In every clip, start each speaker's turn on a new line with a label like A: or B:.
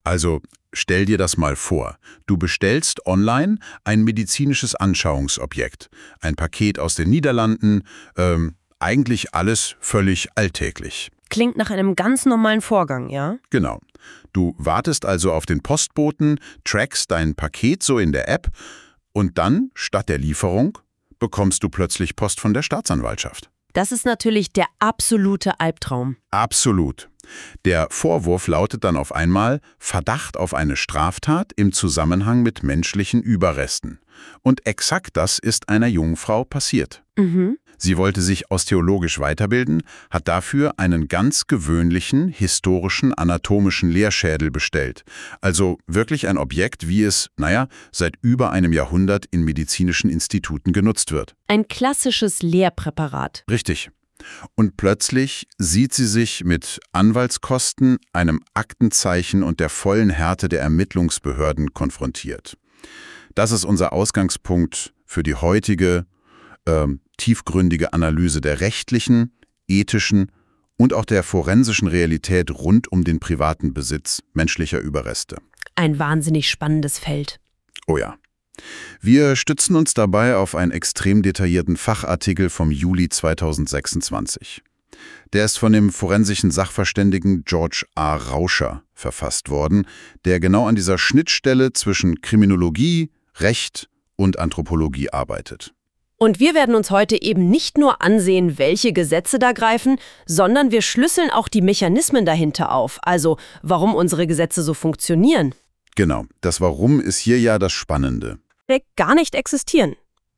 A: Also stell dir das mal vor. Du bestellst online ein medizinisches Anschauungsobjekt, ein Paket aus den Niederlanden, eigentlich alles völlig alltäglich.
B: Klingt nach einem ganz normalen Vorgang, ja?
A: Genau. Du wartest also auf den Postboten, trackst dein Paket so in der App und dann, statt der Lieferung, bekommst du plötzlich Post von der Staatsanwaltschaft.
B: Das ist natürlich der absolute Albtraum.
A: Absolut. Der Vorwurf lautet dann auf einmal Verdacht auf eine Straftat im Zusammenhang mit menschlichen Überresten. Und exakt das ist einer jungen Frau passiert. Sie wollte sich osteologisch weiterbilden, hat dafür einen ganz gewöhnlichen, historischen, anatomischen Lehrschädel bestellt. Also wirklich ein Objekt, wie es, seit über einem Jahrhundert in medizinischen Instituten genutzt wird.
B: Ein klassisches Lehrpräparat.
A: Richtig. Und plötzlich sieht sie sich mit Anwaltskosten, einem Aktenzeichen und der vollen Härte der Ermittlungsbehörden konfrontiert. Das ist unser Ausgangspunkt für die heutige, tiefgründige Analyse der rechtlichen, ethischen und auch der forensischen Realität rund um den privaten Besitz menschlicher Überreste.
B: Ein wahnsinnig spannendes Feld.
A: Oh ja. Wir stützen uns dabei auf einen extrem detaillierten Fachartikel vom Juli 2026. Der ist von dem forensischen Sachverständigen George A. Rauscher verfasst worden, der genau an dieser Schnittstelle zwischen Kriminologie, Recht und Anthropologie arbeitet.
B: Und wir werden uns heute eben nicht nur ansehen, welche Gesetze da greifen, sondern wir schlüsseln auch die Mechanismen dahinter auf, also warum unsere Gesetze so funktionieren.
A: Genau, das Warum ist hier ja das Spannende.
B: Gar nicht existieren.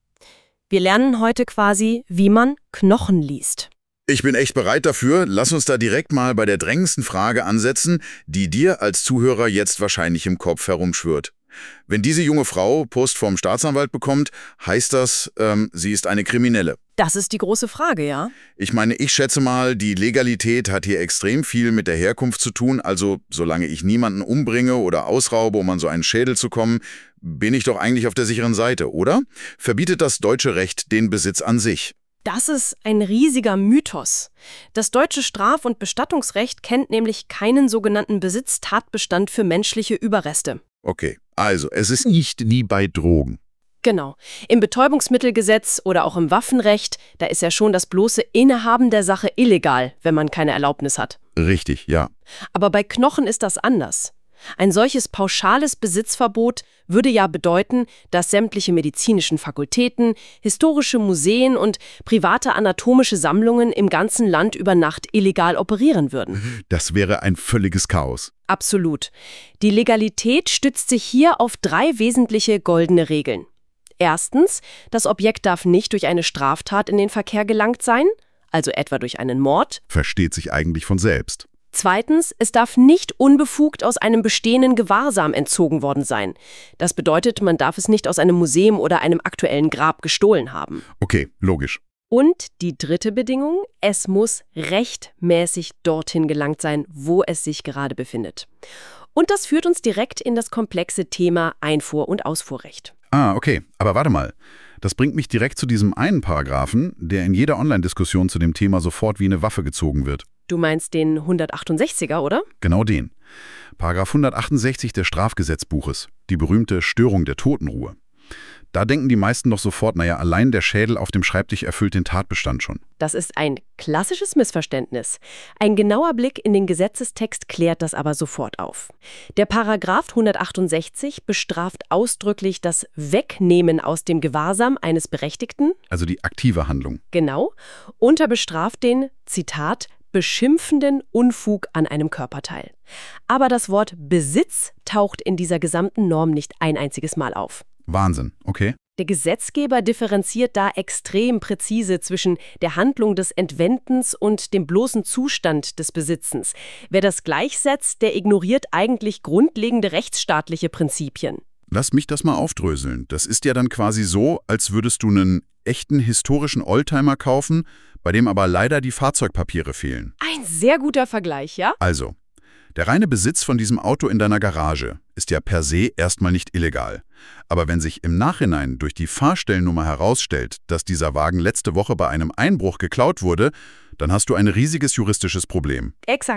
B: Wir lernen heute quasi, wie man Knochen liest.
C: Ich bin echt bereit dafür. Lass uns da direkt mal bei der drängendsten Frage ansetzen, die dir als Zuhörer jetzt wahrscheinlich im Kopf herumschwirrt. Wenn diese junge Frau Post vom Staatsanwalt bekommt, heißt das, sie ist eine Kriminelle.
B: Das ist die große Frage, ja?
C: Ich meine, ich schätze mal, die Legalität hat hier extrem viel mit der Herkunft zu tun. Also, solange ich niemanden umbringe oder ausraube, um an so einen Schädel zu kommen, bin ich doch eigentlich auf der sicheren Seite, oder? Verbietet das deutsche Recht den Besitz an sich?
B: Das ist ein riesiger Mythos. Das deutsche Straf- und Bestattungsrecht kennt nämlich keinen sogenannten Besitztatbestand für menschliche Überreste.
C: Okay, also es ist nicht wie bei Drogen.
B: Genau. Im Betäubungsmittelgesetz oder auch im Waffenrecht, da ist ja schon das bloße Innehaben der Sache illegal, wenn man keine Erlaubnis hat.
C: Richtig, ja.
B: Aber bei Knochen ist das anders. Ein solches pauschales Besitzverbot würde ja bedeuten, dass sämtliche medizinischen Fakultäten, historische Museen und private anatomische Sammlungen im ganzen Land über Nacht illegal operieren würden.
C: Das wäre ein völliges Chaos.
B: Absolut. Die Legalität stützt sich hier auf 3 wesentliche goldene Regeln. Erstens, das Objekt darf nicht durch eine Straftat in den Verkehr gelangt sein, also etwa durch einen Mord.
C: Versteht sich eigentlich von selbst.
B: Zweitens, es darf nicht unbefugt aus einem bestehenden Gewahrsam entzogen worden sein. Das bedeutet, man darf es nicht aus einem Museum oder einem aktuellen Grab gestohlen haben.
C: Okay, logisch.
B: Und die dritte Bedingung, es muss rechtmäßig dorthin gelangt sein, wo es sich gerade befindet. Und das führt uns direkt in das komplexe Thema Einfuhr- und Ausfuhrrecht.
A: Ah, okay. Aber warte mal. Das bringt mich direkt zu diesem einen Paragraphen, der in jeder Online-Diskussion zu dem Thema sofort wie eine Waffe gezogen wird.
B: Du meinst den 168er, oder?
A: Genau den. Paragraph 168 des Strafgesetzbuches, die berühmte Störung der Totenruhe. Da denken die meisten doch sofort, allein der Schädel auf dem Schreibtisch erfüllt den Tatbestand schon.
B: Das ist ein klassisches Missverständnis. Ein genauer Blick in den Gesetzestext klärt das aber sofort auf. Der Paragraph 168 bestraft ausdrücklich das Wegnehmen aus dem Gewahrsam eines Berechtigten.
A: Also die aktive Handlung.
B: Genau. Und er bestraft den, Zitat, beschimpfenden Unfug an einem Körperteil. Aber das Wort Besitz taucht in dieser gesamten Norm nicht ein einziges Mal auf.
A: Wahnsinn, okay.
B: Der Gesetzgeber differenziert da extrem präzise zwischen der Handlung des Entwendens und dem bloßen Zustand des Besitzens. Wer das gleichsetzt, der ignoriert eigentlich grundlegende rechtsstaatliche Prinzipien.
A: Lass mich das mal aufdröseln. Das ist ja dann quasi so, als würdest du einen echten historischen Oldtimer kaufen, bei dem aber leider die Fahrzeugpapiere fehlen.
B: Ein sehr guter Vergleich, ja?
A: Also, der reine Besitz von diesem Auto in deiner Garage ist ja per se erstmal nicht illegal. Aber wenn sich im Nachhinein durch die Fahrstellennummer herausstellt, dass dieser Wagen letzte Woche bei einem Einbruch geklaut wurde, dann hast du ein riesiges juristisches Problem.
B: Exakt.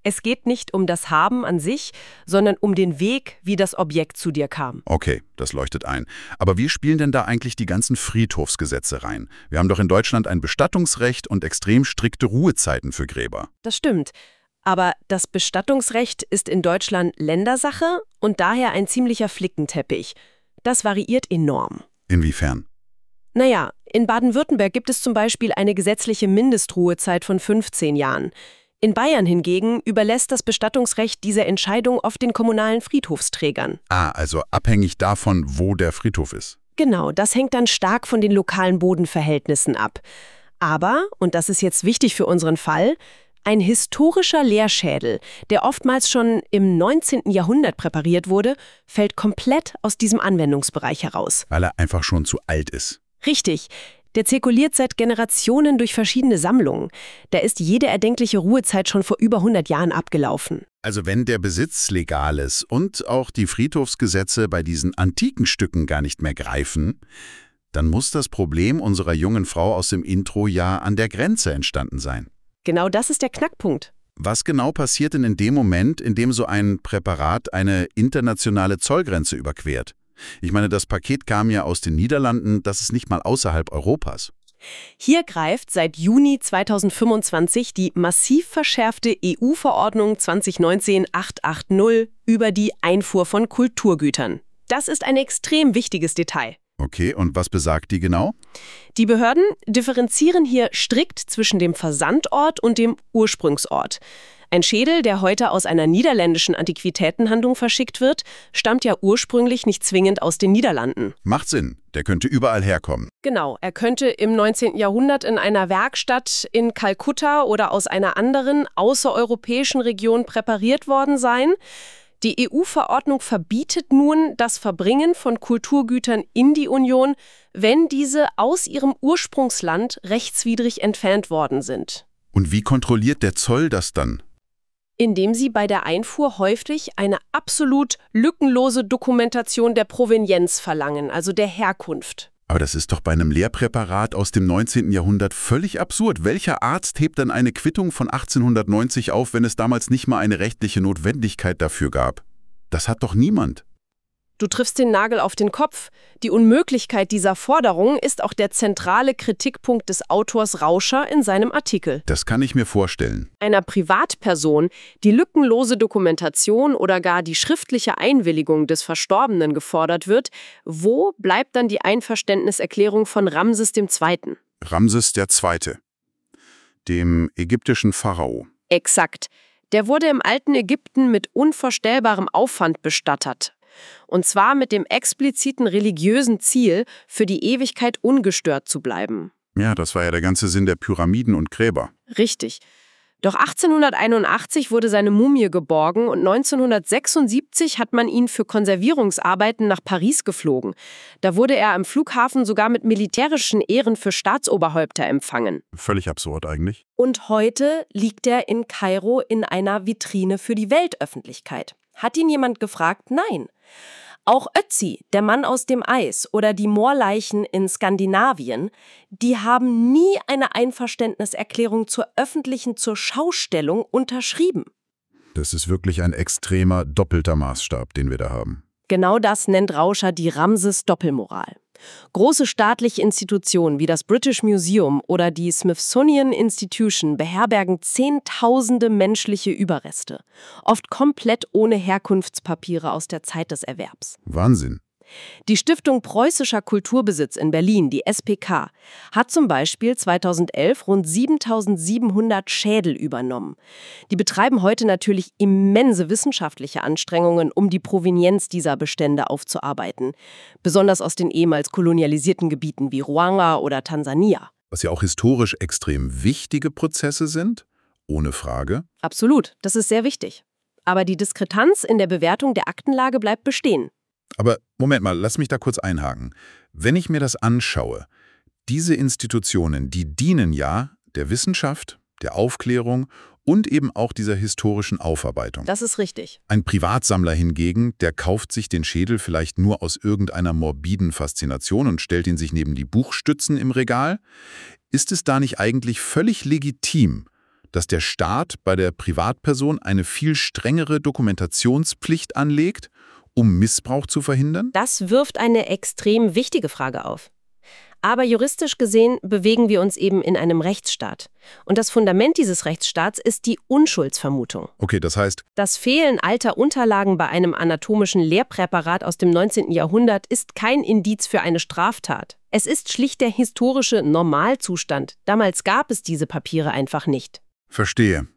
B: Es geht nicht um das Haben an sich, sondern um den Weg, wie das Objekt zu dir kam.
A: Okay, das leuchtet ein. Aber wie spielen denn da eigentlich die ganzen Friedhofsgesetze rein? Wir haben doch in Deutschland ein Bestattungsrecht und extrem strikte Ruhezeiten für Gräber.
B: Das stimmt. Aber das Bestattungsrecht ist in Deutschland Ländersache und daher ein ziemlicher Flickenteppich. Das variiert enorm.
A: Inwiefern?
B: Naja, in Baden-Württemberg gibt es zum Beispiel eine gesetzliche Mindestruhezeit von 15 Jahren. In Bayern hingegen überlässt das Bestattungsrecht diese Entscheidung oft den kommunalen Friedhofsträgern.
A: Also abhängig davon, wo der Friedhof ist.
B: Genau, das hängt dann stark von den lokalen Bodenverhältnissen ab. Aber, und das ist jetzt wichtig für unseren Fall, ein historischer Lehrschädel, der oftmals schon im 19. Jahrhundert präpariert wurde, fällt komplett aus diesem Anwendungsbereich heraus.
A: Weil er einfach schon zu alt ist.
B: Richtig. Der zirkuliert seit Generationen durch verschiedene Sammlungen. Da ist jede erdenkliche Ruhezeit schon vor über 100 Jahren abgelaufen.
A: Also wenn der Besitz legal ist und auch die Friedhofsgesetze bei diesen antiken Stücken gar nicht mehr greifen, dann muss das Problem unserer jungen Frau aus dem Intro ja an der Grenze entstanden sein.
B: Genau das ist der Knackpunkt.
A: Was genau passiert denn in dem Moment, in dem so ein Präparat eine internationale Zollgrenze überquert? Ich meine, das Paket kam ja aus den Niederlanden, das ist nicht mal außerhalb Europas.
B: Hier greift seit Juni 2025 die massiv verschärfte EU-Verordnung 2019/880 über die Einfuhr von Kulturgütern. Das ist ein extrem wichtiges Detail.
A: Okay, und was besagt die genau?
B: Die Behörden differenzieren hier strikt zwischen dem Versandort und dem Ursprungsort. Ein Schädel, der heute aus einer niederländischen Antiquitätenhandlung verschickt wird, stammt ja ursprünglich nicht zwingend aus den Niederlanden.
A: Macht Sinn, der könnte überall herkommen.
B: Genau, er könnte im 19. Jahrhundert in einer Werkstatt in Kalkutta oder aus einer anderen außereuropäischen Region präpariert worden sein. Die EU-Verordnung verbietet nun das Verbringen von Kulturgütern in die Union, wenn diese aus ihrem Ursprungsland rechtswidrig entfernt worden sind.
A: Und wie kontrolliert der Zoll das dann?
B: Indem sie bei der Einfuhr häufig eine absolut lückenlose Dokumentation der Provenienz verlangen, also der Herkunft.
A: Aber das ist doch bei einem Lehrpräparat aus dem 19. Jahrhundert völlig absurd. Welcher Arzt hebt dann eine Quittung von 1890 auf, wenn es damals nicht mal eine rechtliche Notwendigkeit dafür gab? Das hat doch niemand.
B: Du triffst den Nagel auf den Kopf. Die Unmöglichkeit dieser Forderung ist auch der zentrale Kritikpunkt des Autors Rauscher in seinem Artikel.
A: Das kann ich mir vorstellen.
B: Einer Privatperson, die lückenlose Dokumentation oder gar die schriftliche Einwilligung des Verstorbenen gefordert wird, wo bleibt dann die Einverständniserklärung von Ramses II.?
A: Ramses II., dem ägyptischen Pharao.
B: Exakt. Der wurde im alten Ägypten mit unvorstellbarem Aufwand bestattet. Und zwar mit dem expliziten religiösen Ziel, für die Ewigkeit ungestört zu bleiben.
A: Ja, das war ja der ganze Sinn der Pyramiden und Gräber.
B: Richtig. Doch 1881 wurde seine Mumie geborgen und 1976 hat man ihn für Konservierungsarbeiten nach Paris geflogen. Da wurde er am Flughafen sogar mit militärischen Ehren für Staatsoberhäupter empfangen.
A: Völlig absurd eigentlich.
B: Und heute liegt er in Kairo in einer Vitrine für die Weltöffentlichkeit. Hat ihn jemand gefragt? Nein. Auch Ötzi, der Mann aus dem Eis oder die Moorleichen in Skandinavien, die haben nie eine Einverständniserklärung zur öffentlichen Zurschaustellung unterschrieben.
A: Das ist wirklich ein extremer, doppelter Maßstab, den wir da haben.
B: Genau das nennt Rauscher die Ramses-Doppelmoral. Große staatliche Institutionen wie das British Museum oder die Smithsonian Institution beherbergen Zehntausende menschliche Überreste, oft komplett ohne Herkunftspapiere aus der Zeit des Erwerbs.
A: Wahnsinn.
B: Die Stiftung Preußischer Kulturbesitz in Berlin, die SPK, hat zum Beispiel 2011 rund 7.700 Schädel übernommen. Die betreiben heute natürlich immense wissenschaftliche Anstrengungen, um die Provenienz dieser Bestände aufzuarbeiten. Besonders aus den ehemals kolonialisierten Gebieten wie Ruanda oder Tansania.
A: Was ja auch historisch extrem wichtige Prozesse sind, ohne Frage.
B: Absolut, das ist sehr wichtig. Aber die Diskrepanz in der Bewertung der Aktenlage bleibt bestehen.
A: Aber Moment mal, lass mich da kurz einhaken. Wenn ich mir das anschaue, diese Institutionen, die dienen ja der Wissenschaft, der Aufklärung und eben auch dieser historischen Aufarbeitung.
B: Das ist richtig.
A: Ein Privatsammler hingegen, der kauft sich den Schädel vielleicht nur aus irgendeiner morbiden Faszination und stellt ihn sich neben die Buchstützen im Regal. Ist es da nicht eigentlich völlig legitim, dass der Staat bei der Privatperson eine viel strengere Dokumentationspflicht anlegt, um Missbrauch zu verhindern?
B: Das wirft eine extrem wichtige Frage auf. Aber juristisch gesehen bewegen wir uns eben in einem Rechtsstaat. Und das Fundament dieses Rechtsstaats ist die Unschuldsvermutung.
A: Okay, das heißt,
B: Das Fehlen alter Unterlagen bei einem anatomischen Lehrpräparat aus dem 19. Jahrhundert ist kein Indiz für eine Straftat. Es ist schlicht der historische Normalzustand. Damals gab es diese Papiere einfach nicht.
A: verstehe.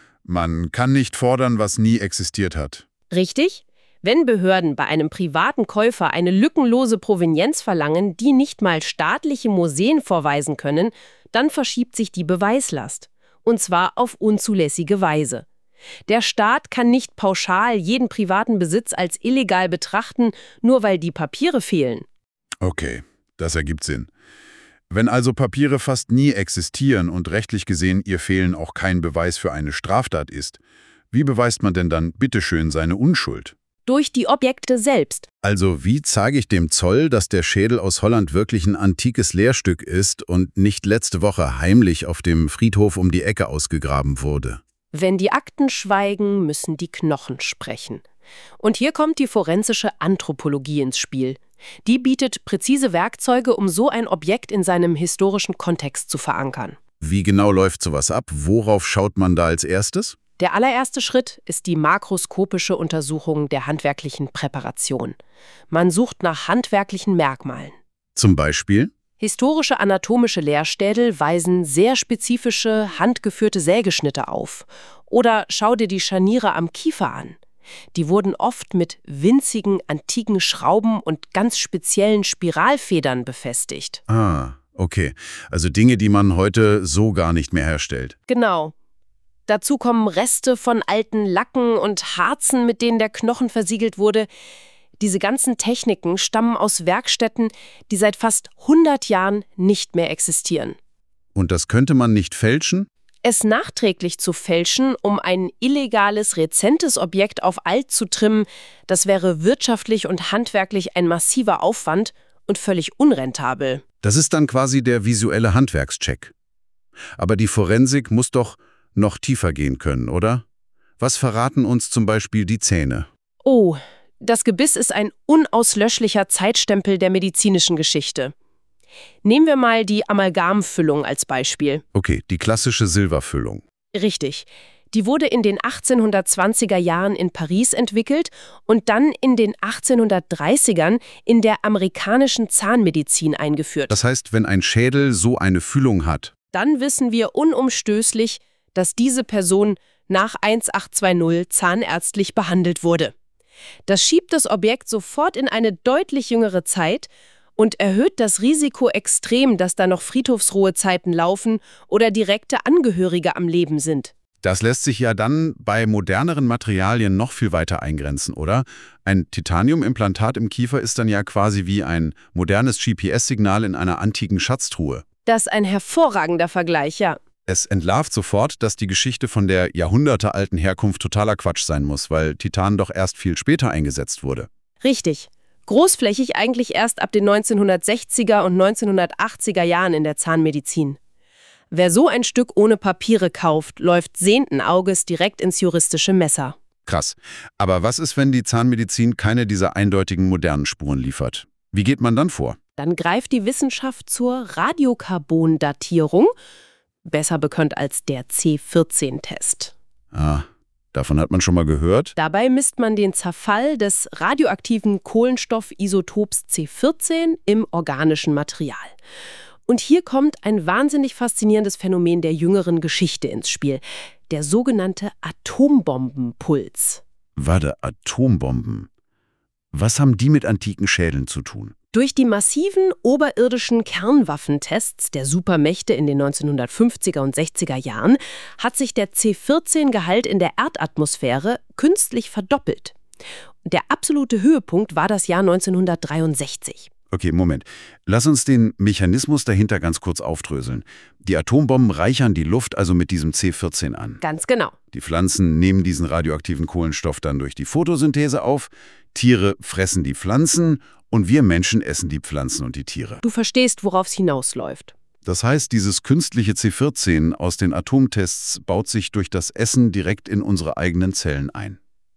A: Man kann nicht fordern, was nie existiert hat.
B: Richtig? Wenn Behörden bei einem privaten Käufer eine lückenlose Provenienz verlangen, die nicht mal staatliche Museen vorweisen können, dann verschiebt sich die Beweislast. Und zwar auf unzulässige Weise. Der Staat kann nicht pauschal jeden privaten Besitz als illegal betrachten, nur weil die Papiere fehlen.
A: Okay, das ergibt Sinn. Wenn also Papiere fast nie existieren und rechtlich gesehen ihr Fehlen auch kein Beweis für eine Straftat ist, wie beweist man denn dann bitteschön seine Unschuld?
B: Durch die Objekte selbst.
A: Also wie zeige ich dem Zoll, dass der Schädel aus Holland wirklich ein antikes Lehrstück ist und nicht letzte Woche heimlich auf dem Friedhof um die Ecke ausgegraben wurde?
B: Wenn die Akten schweigen, müssen die Knochen sprechen. Und hier kommt die forensische Anthropologie ins Spiel. Die bietet präzise Werkzeuge, um so ein Objekt in seinem historischen Kontext zu verankern.
A: Wie genau läuft sowas ab? Worauf schaut man da als erstes?
B: Der allererste Schritt ist die makroskopische Untersuchung der handwerklichen Präparation. Man sucht nach handwerklichen Merkmalen.
A: Zum Beispiel?
B: Historische anatomische Lehrstädel weisen sehr spezifische, handgeführte Sägeschnitte auf. Oder schau dir die Scharniere am Kiefer an. Die wurden oft mit winzigen, antiken Schrauben und ganz speziellen Spiralfedern befestigt.
A: Ah, okay. Also Dinge, die man heute so gar nicht mehr herstellt.
B: Genau. Dazu kommen Reste von alten Lacken und Harzen, mit denen der Knochen versiegelt wurde. Diese ganzen Techniken stammen aus Werkstätten, die seit fast 100 Jahren nicht mehr existieren.
A: Und das könnte man nicht fälschen?
B: Es nachträglich zu fälschen, um ein illegales, rezentes Objekt auf alt zu trimmen, das wäre wirtschaftlich und handwerklich ein massiver Aufwand und völlig unrentabel.
A: Das ist dann quasi der visuelle Handwerkscheck. Aber die Forensik muss doch noch tiefer gehen können, oder? Was verraten uns zum Beispiel die Zähne?
B: Oh, das Gebiss ist ein unauslöschlicher Zeitstempel der medizinischen Geschichte. Nehmen wir mal die Amalgamfüllung als Beispiel.
A: Okay, die klassische Silberfüllung.
B: Richtig. Die wurde in den 1820er Jahren in Paris entwickelt und dann in den 1830ern in der amerikanischen Zahnmedizin eingeführt.
A: Das heißt, wenn ein Schädel so eine Füllung hat,
B: Dann wissen wir unumstößlich, dass diese Person nach 1820 zahnärztlich behandelt wurde. Das schiebt das Objekt sofort in eine deutlich jüngere Zeit und erhöht das Risiko extrem, dass da noch Friedhofsruhezeiten laufen oder direkte Angehörige am Leben sind.
A: das lässt sich ja dann bei moderneren Materialien noch viel weiter eingrenzen, oder? Ein Titaniumimplantat im Kiefer ist dann ja quasi wie ein modernes GPS-Signal in einer antiken Schatztruhe.
B: Das ist ein hervorragender Vergleich, ja.
A: Es entlarvt sofort, dass die Geschichte von der jahrhundertealten Herkunft totaler Quatsch sein muss, weil Titan doch erst viel später eingesetzt wurde.
B: Richtig. Großflächig eigentlich erst ab den 1960er und 1980er Jahren in der Zahnmedizin. Wer so ein Stück ohne Papiere kauft, läuft sehenden Auges direkt ins juristische Messer.
A: Krass. Aber was ist, wenn die Zahnmedizin keine dieser eindeutigen modernen Spuren liefert? Wie geht man dann vor?
B: Dann greift die Wissenschaft zur Radiokarbondatierung, besser bekannt als der C14-Test.
A: Ah, davon hat man schon mal gehört.
B: Dabei misst man den Zerfall des radioaktiven Kohlenstoffisotops C14 im organischen Material. Und hier kommt ein wahnsinnig faszinierendes Phänomen der jüngeren Geschichte ins Spiel, der sogenannte Atombombenpuls.
A: Warte, Atombomben. Was haben die mit antiken Schädeln zu tun?
B: Durch die massiven oberirdischen Kernwaffentests der Supermächte in den 1950er und 60er Jahren hat sich der C14-Gehalt in der Erdatmosphäre künstlich verdoppelt. Der absolute Höhepunkt war das Jahr 1963.
A: Okay, Moment. Lass uns den Mechanismus dahinter ganz kurz aufdröseln. Die Atombomben reichern die Luft also mit diesem C14 an.
B: Ganz genau.
A: Die Pflanzen nehmen diesen radioaktiven Kohlenstoff dann durch die Photosynthese auf, Tiere fressen die Pflanzen und wir Menschen essen die Pflanzen und die Tiere.
B: Du verstehst, worauf es hinausläuft.
A: Das heißt, dieses künstliche C14 aus den Atomtests baut sich durch das Essen direkt in unsere eigenen Zellen ein.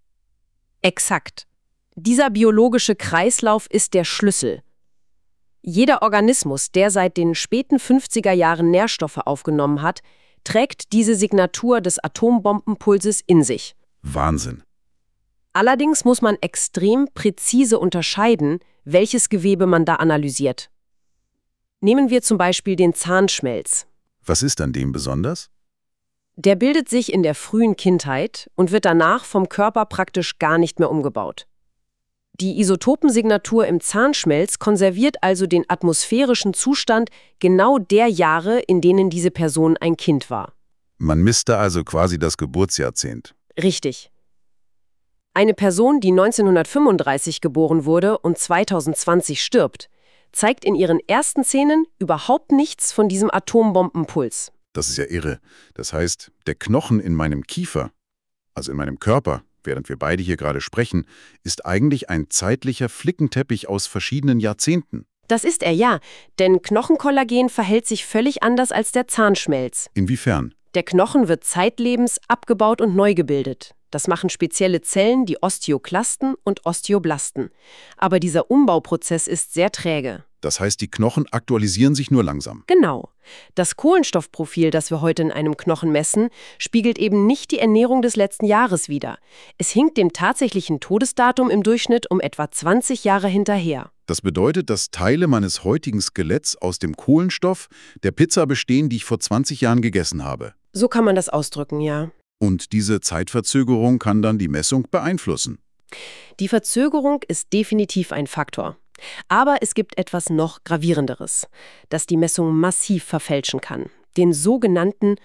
B: Exakt. Dieser biologische Kreislauf ist der Schlüssel. Jeder Organismus, der seit den späten 50er Jahren Nährstoffe aufgenommen hat, trägt diese Signatur des Atombombenpulses in sich.
A: Wahnsinn.
B: Allerdings muss man extrem präzise unterscheiden, welches Gewebe man da analysiert. Nehmen wir zum Beispiel den Zahnschmelz.
A: Was ist an dem besonders?
B: Der bildet sich in der frühen Kindheit und wird danach vom Körper praktisch gar nicht mehr umgebaut. Die Isotopensignatur im Zahnschmelz konserviert also den atmosphärischen Zustand genau der Jahre, in denen diese Person ein Kind war.
A: Man misst da also quasi das Geburtsjahrzehnt.
B: Richtig. Eine Person, die 1935 geboren wurde und 2020 stirbt, zeigt in ihren ersten Szenen überhaupt nichts von diesem Atombombenpuls.
A: Das ist ja irre. Das heißt, der Knochen in meinem Kiefer, also in meinem Körper, während wir beide hier gerade sprechen, ist eigentlich ein zeitlicher Flickenteppich aus verschiedenen Jahrzehnten.
B: Das ist er ja, denn Knochenkollagen verhält sich völlig anders als der Zahnschmelz.
A: Inwiefern?
B: Der Knochen wird zeitlebens abgebaut und neu gebildet. Das machen spezielle Zellen, die Osteoklasten und Osteoblasten. Aber dieser Umbauprozess ist sehr träge.
A: Das heißt, die Knochen aktualisieren sich nur langsam.
B: Genau. Das Kohlenstoffprofil, das wir heute in einem Knochen messen, spiegelt eben nicht die Ernährung des letzten Jahres wider. Es hinkt dem tatsächlichen Todesdatum im Durchschnitt um etwa 20 Jahre hinterher.
A: Das bedeutet, dass Teile meines heutigen Skeletts aus dem Kohlenstoff der Pizza bestehen, die ich vor 20 Jahren gegessen habe.
B: So kann man das ausdrücken, ja.
A: Und diese Zeitverzögerung kann dann die Messung beeinflussen.
B: Die Verzögerung ist definitiv ein Faktor. Aber es gibt etwas noch Gravierenderes, das die Messung massiv verfälschen kann. Den sogenannten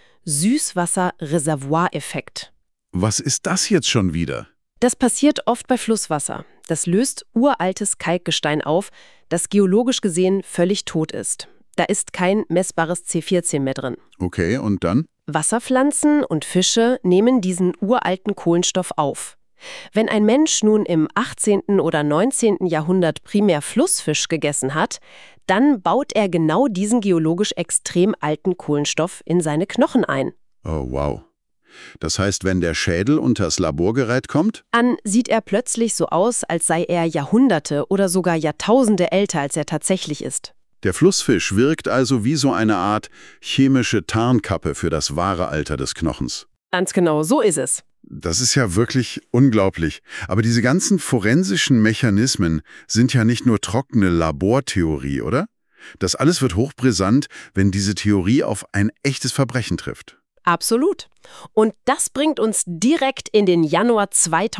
B: Süßwasser-Reservoir-Effekt.
A: Was ist das jetzt schon wieder?
B: Das passiert oft bei Flusswasser. Das löst uraltes Kalkgestein auf, das geologisch gesehen völlig tot ist. Da ist kein messbares C14 mehr drin.
A: Okay, und dann?
B: Wasserpflanzen und Fische nehmen diesen uralten Kohlenstoff auf. Wenn ein Mensch nun im 18. oder 19. Jahrhundert primär Flussfisch gegessen hat, dann baut er genau diesen geologisch extrem alten Kohlenstoff in seine Knochen ein.
A: Oh, wow. Das heißt, wenn der Schädel unters Laborgerät kommt?
B: Dann sieht er plötzlich so aus, als sei er Jahrhunderte oder sogar Jahrtausende älter, als er tatsächlich ist.
A: Der Flussfisch wirkt also wie so eine Art chemische Tarnkappe für das wahre Alter des Knochens.
B: Ganz genau, so ist es.
A: Das ist ja wirklich unglaublich. Aber diese ganzen forensischen Mechanismen sind ja nicht nur trockene Labortheorie, oder? Das alles wird hochbrisant, wenn diese Theorie auf ein echtes Verbrechen trifft.
B: Absolut. Und das bringt uns direkt in den Januar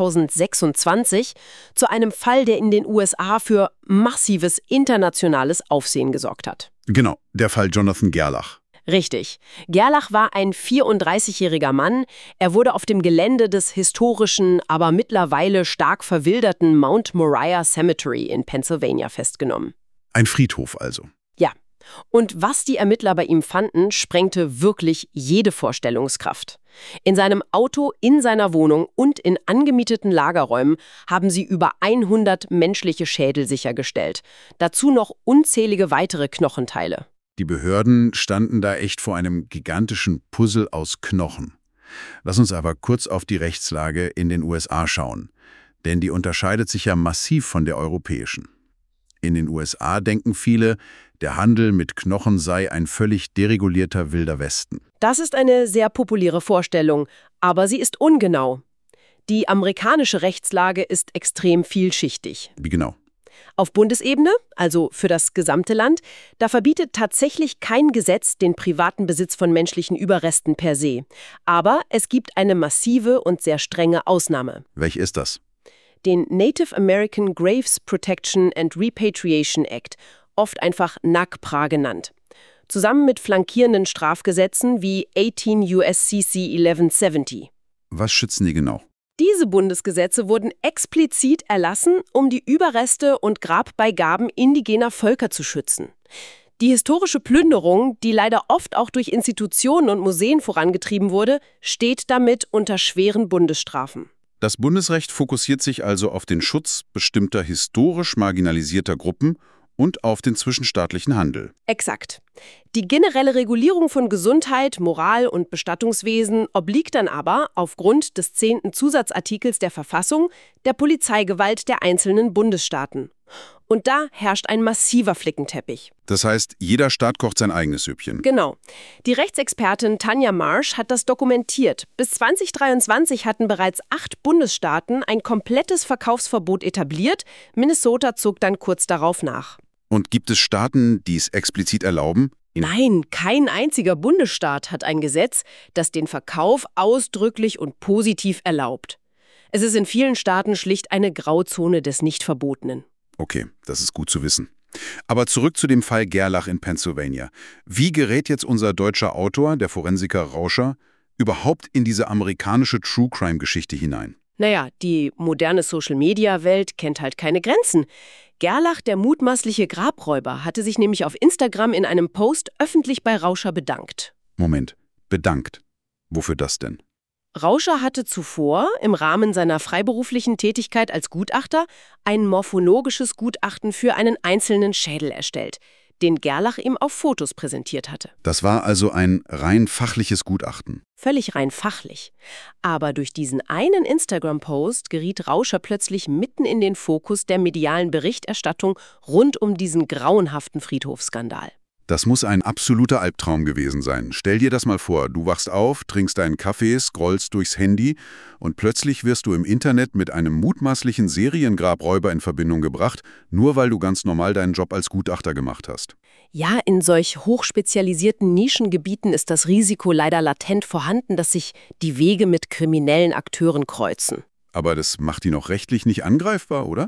B: 2026 zu einem Fall, der in den USA für massives internationales Aufsehen gesorgt hat.
A: Genau, der Fall Jonathan Gerlach.
B: Richtig. Gerlach war ein 34-jähriger Mann. Er wurde auf dem Gelände des historischen, aber mittlerweile stark verwilderten Mount Moriah Cemetery in Pennsylvania festgenommen.
A: Ein Friedhof also.
B: Ja. Und was die Ermittler bei ihm fanden, sprengte wirklich jede Vorstellungskraft. In seinem Auto, in seiner Wohnung und in angemieteten Lagerräumen haben sie über 100 menschliche Schädel sichergestellt. Dazu noch unzählige weitere Knochenteile.
A: Die Behörden standen da echt vor einem gigantischen Puzzle aus Knochen. Lass uns aber kurz auf die Rechtslage in den USA schauen. Denn die unterscheidet sich ja massiv von der europäischen. In den USA denken viele, der Handel mit Knochen sei ein völlig deregulierter Wilder Westen.
B: Das ist eine sehr populäre Vorstellung, aber sie ist ungenau. Die amerikanische Rechtslage ist extrem vielschichtig.
A: Wie genau?
B: Auf Bundesebene, also für das gesamte Land, da verbietet tatsächlich kein Gesetz den privaten Besitz von menschlichen Überresten per se. Aber es gibt eine massive und sehr strenge Ausnahme.
A: Welche ist das?
B: Den Native American Graves Protection and Repatriation Act, oft einfach NAGPRA genannt. Zusammen mit flankierenden Strafgesetzen wie 18 U.S.C.C. 1170.
A: Was schützen die genau?
B: Diese Bundesgesetze wurden explizit erlassen, um die Überreste und Grabbeigaben indigener Völker zu schützen. Die historische Plünderung, die leider oft auch durch Institutionen und Museen vorangetrieben wurde, steht damit unter schweren Bundesstrafen.
A: Das Bundesrecht fokussiert sich also auf den Schutz bestimmter historisch marginalisierter Gruppen und auf den zwischenstaatlichen Handel.
B: Exakt. Die generelle Regulierung von Gesundheit, Moral und Bestattungswesen obliegt dann aber aufgrund des 10. Zusatzartikels der Verfassung der Polizeigewalt der einzelnen Bundesstaaten. Und da herrscht ein massiver Flickenteppich.
A: Das heißt, jeder Staat kocht sein eigenes Süppchen.
B: Genau. Die Rechtsexpertin Tanja Marsh hat das dokumentiert. Bis 2023 hatten bereits 8 Bundesstaaten ein komplettes Verkaufsverbot etabliert. Minnesota zog dann kurz darauf nach.
A: Und gibt es Staaten, die es explizit erlauben?
B: Nein, kein einziger Bundesstaat hat ein Gesetz, das den Verkauf ausdrücklich und positiv erlaubt. Es ist in vielen Staaten schlicht eine Grauzone des Nichtverbotenen.
A: Okay, das ist gut zu wissen. Aber zurück zu dem Fall Gerlach in Pennsylvania. Wie gerät jetzt unser deutscher Autor, der Forensiker Rauscher, überhaupt in diese amerikanische True-Crime-Geschichte hinein?
B: Naja, die moderne Social-Media-Welt kennt halt keine Grenzen. Gerlach, der mutmaßliche Grabräuber, hatte sich nämlich auf Instagram in einem Post öffentlich bei Rauscher bedankt.
A: Moment, bedankt. Wofür das denn?
B: Rauscher hatte zuvor im Rahmen seiner freiberuflichen Tätigkeit als Gutachter ein morphologisches Gutachten für einen einzelnen Schädel erstellt, den Gerlach ihm auf Fotos präsentiert hatte.
A: Das war also ein rein fachliches Gutachten.
B: Völlig rein fachlich. Aber durch diesen einen Instagram-Post geriet Rauscher plötzlich mitten in den Fokus der medialen Berichterstattung rund um diesen grauenhaften Friedhofsskandal.
A: Das muss ein absoluter Albtraum gewesen sein. Stell dir das mal vor, du wachst auf, trinkst deinen Kaffee, scrollst durchs Handy und plötzlich wirst du im Internet mit einem mutmaßlichen Seriengrabräuber in Verbindung gebracht, nur weil du ganz normal deinen Job als Gutachter gemacht hast.
B: Ja, in solch hochspezialisierten Nischengebieten ist das Risiko leider latent vorhanden, dass sich die Wege mit kriminellen Akteuren kreuzen.
A: Aber das macht die noch rechtlich nicht angreifbar, oder?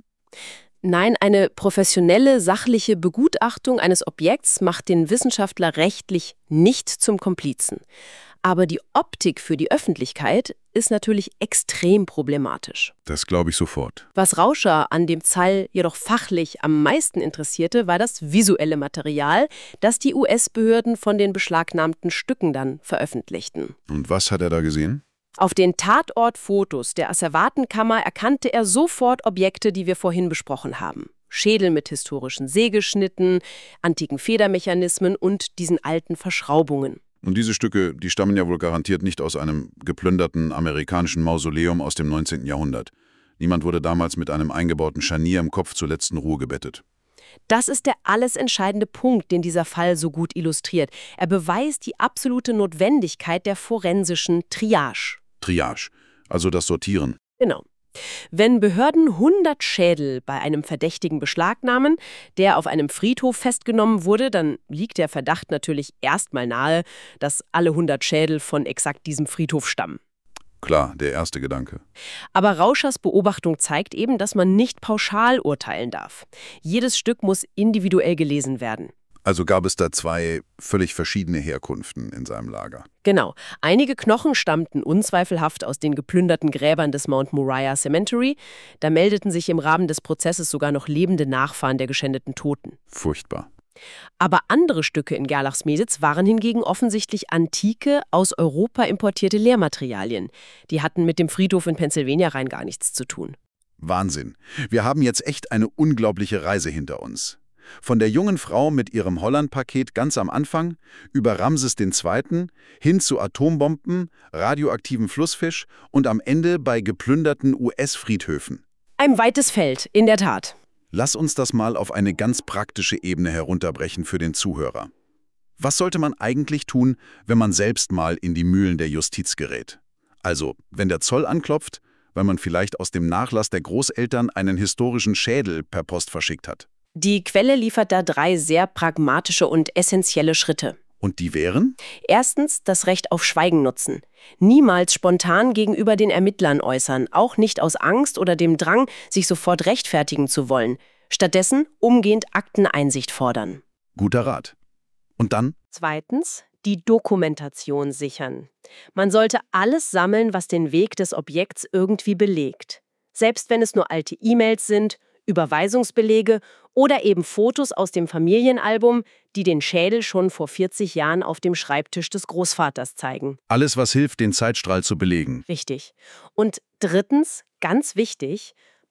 B: Nein, eine professionelle, sachliche Begutachtung eines Objekts macht den Wissenschaftler rechtlich nicht zum Komplizen. Aber die Optik für die Öffentlichkeit ist natürlich extrem problematisch.
A: Das glaube ich sofort.
B: Was Rauscher an dem Fall jedoch fachlich am meisten interessierte, war das visuelle Material, das die US-Behörden von den beschlagnahmten Stücken dann veröffentlichten.
A: Und was hat er da gesehen?
B: Auf den Tatortfotos der Asservatenkammer erkannte er sofort Objekte, die wir vorhin besprochen haben. Schädel mit historischen Sägeschnitten, antiken Federmechanismen und diesen alten Verschraubungen.
A: Und diese Stücke, die stammen ja wohl garantiert nicht aus einem geplünderten amerikanischen Mausoleum aus dem 19. Jahrhundert. Niemand wurde damals mit einem eingebauten Scharnier im Kopf zur letzten Ruhe gebettet.
B: Das ist der alles entscheidende Punkt, den dieser Fall so gut illustriert. Er beweist die absolute Notwendigkeit der forensischen Triage.
A: Triage, also das Sortieren.
B: Genau. Wenn Behörden 100 Schädel bei einem Verdächtigen beschlagnahmen, der auf einem Friedhof festgenommen wurde, dann liegt der Verdacht natürlich erstmal nahe, dass alle 100 Schädel von exakt diesem Friedhof stammen.
A: Klar, der erste Gedanke.
B: Aber Rauschers Beobachtung zeigt eben, dass man nicht pauschal urteilen darf. Jedes Stück muss individuell gelesen werden.
A: Also gab es da 2 völlig verschiedene Herkünften in seinem Lager.
B: Genau. Einige Knochen stammten unzweifelhaft aus den geplünderten Gräbern des Mount Moriah Cemetery. Da meldeten sich im Rahmen des Prozesses sogar noch lebende Nachfahren der geschändeten Toten.
A: Furchtbar.
B: Aber andere Stücke in Gerlachs Mesitz waren hingegen offensichtlich antike, aus Europa importierte Lehrmaterialien. Die hatten mit dem Friedhof in Pennsylvania rein gar nichts zu tun.
A: Wahnsinn. Wir haben jetzt echt eine unglaubliche Reise hinter uns. Von der jungen Frau mit ihrem Holland-Paket ganz am Anfang, über Ramses II., hin zu Atombomben, radioaktiven Flussfisch und am Ende bei geplünderten US-Friedhöfen.
B: Ein weites Feld, in der Tat.
A: Lass uns das mal auf eine ganz praktische Ebene herunterbrechen für den Zuhörer. Was sollte man eigentlich tun, wenn man selbst mal in die Mühlen der Justiz gerät? Also, wenn der Zoll anklopft, weil man vielleicht aus dem Nachlass der Großeltern einen historischen Schädel per Post verschickt hat.
B: Die Quelle liefert da 3 sehr pragmatische und essentielle Schritte.
A: Und die wären?
B: Erstens, das Recht auf Schweigen nutzen. Niemals spontan gegenüber den Ermittlern äußern, auch nicht aus Angst oder dem Drang, sich sofort rechtfertigen zu wollen. Stattdessen umgehend Akteneinsicht fordern.
A: Guter Rat. Und dann?
B: Zweitens, die Dokumentation sichern. Man sollte alles sammeln, was den Weg des Objekts irgendwie belegt. Selbst wenn es nur alte E-Mails sind, Überweisungsbelege oder eben Fotos aus dem Familienalbum, die den Schädel schon vor 40 Jahren auf dem Schreibtisch des Großvaters zeigen.
A: Alles, was hilft, den Zeitstrahl zu belegen.
B: Richtig. Und drittens, ganz wichtig,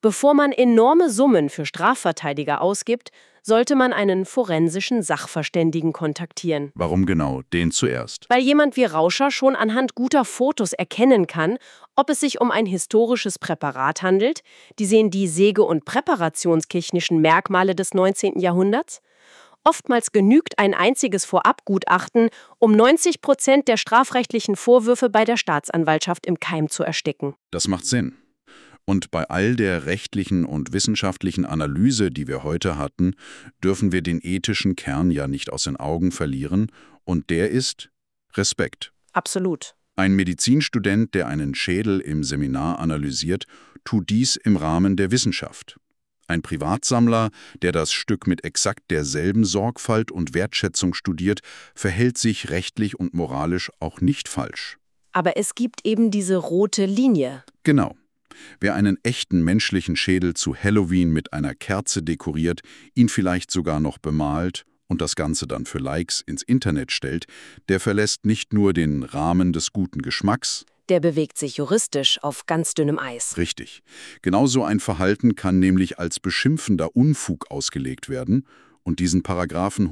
B: Bevor man enorme Summen für Strafverteidiger ausgibt, sollte man einen forensischen Sachverständigen kontaktieren.
A: Warum genau? Den zuerst.
B: Weil jemand wie Rauscher schon anhand guter Fotos erkennen kann, ob es sich um ein historisches Präparat handelt, die sehen die säge- und präparationstechnischen Merkmale des 19. Jahrhunderts. Oftmals genügt ein einziges Vorabgutachten, um 90% der strafrechtlichen Vorwürfe bei der Staatsanwaltschaft im Keim zu ersticken.
A: Das macht Sinn. Und bei all der rechtlichen und wissenschaftlichen Analyse, die wir heute hatten, dürfen wir den ethischen Kern ja nicht aus den Augen verlieren. Und der ist Respekt.
B: Absolut.
A: Ein Medizinstudent, der einen Schädel im Seminar analysiert, tut dies im Rahmen der Wissenschaft. Ein Privatsammler, der das Stück mit exakt derselben Sorgfalt und Wertschätzung studiert, verhält sich rechtlich und moralisch auch nicht falsch.
B: Aber es gibt eben diese rote Linie.
A: Genau. Wer einen echten menschlichen Schädel zu Halloween mit einer Kerze dekoriert, ihn vielleicht sogar noch bemalt und das Ganze dann für Likes ins Internet stellt, der verlässt nicht nur den Rahmen des guten Geschmacks.
B: Der bewegt sich juristisch auf ganz dünnem Eis.
A: Richtig. Genauso ein Verhalten kann nämlich als beschimpfender Unfug ausgelegt werden und diesen Paragraphen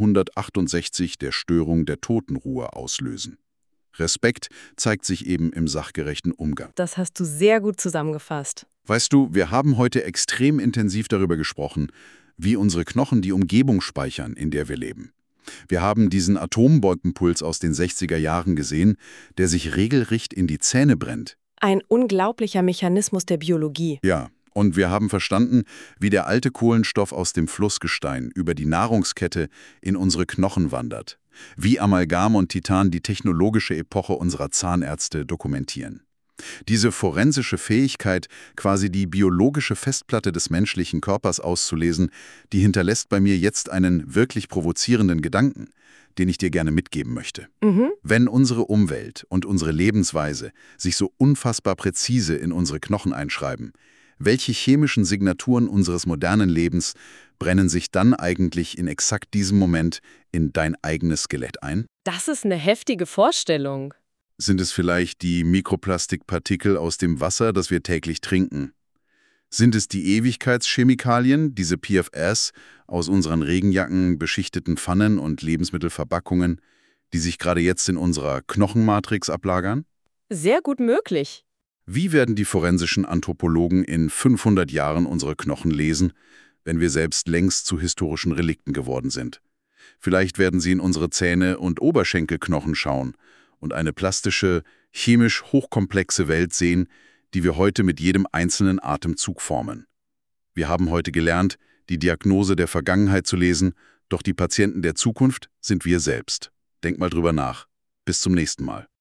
A: 168 der Störung der Totenruhe auslösen. Respekt zeigt sich eben im sachgerechten Umgang.
B: Das hast du sehr gut zusammengefasst.
A: Weißt du, wir haben heute extrem intensiv darüber gesprochen, wie unsere Knochen die Umgebung speichern, in der wir leben. Wir haben diesen Atombombenpuls aus den 60er Jahren gesehen, der sich regelrecht in die Zähne brennt.
B: Ein unglaublicher Mechanismus der Biologie.
A: Ja, und wir haben verstanden, wie der alte Kohlenstoff aus dem Flussgestein über die Nahrungskette in unsere Knochen wandert. Wie Amalgam und Titan die technologische Epoche unserer Zahnärzte dokumentieren. Diese forensische Fähigkeit, quasi die biologische Festplatte des menschlichen Körpers auszulesen, die hinterlässt bei mir jetzt einen wirklich provozierenden Gedanken, den ich dir gerne mitgeben möchte. Wenn unsere Umwelt und unsere Lebensweise sich so unfassbar präzise in unsere Knochen einschreiben, welche chemischen Signaturen unseres modernen Lebens brennen sich dann eigentlich in exakt diesem Moment in dein eigenes Skelett ein?
B: Das ist eine heftige Vorstellung.
A: Sind es vielleicht die Mikroplastikpartikel aus dem Wasser, das wir täglich trinken? Sind es die Ewigkeitschemikalien, diese PFAS, aus unseren Regenjacken, beschichteten Pfannen und Lebensmittelverpackungen, die sich gerade jetzt in unserer Knochenmatrix ablagern?
B: Sehr gut möglich.
A: Wie werden die forensischen Anthropologen in 500 Jahren unsere Knochen lesen, wenn wir selbst längst zu historischen Relikten geworden sind? Vielleicht werden sie in unsere Zähne und Oberschenkelknochen schauen und eine plastische, chemisch hochkomplexe Welt sehen, die wir heute mit jedem einzelnen Atemzug formen. Wir haben heute gelernt, die Diagnose der Vergangenheit zu lesen, doch die Patienten der Zukunft sind wir selbst. Denk mal drüber nach. Bis zum nächsten Mal.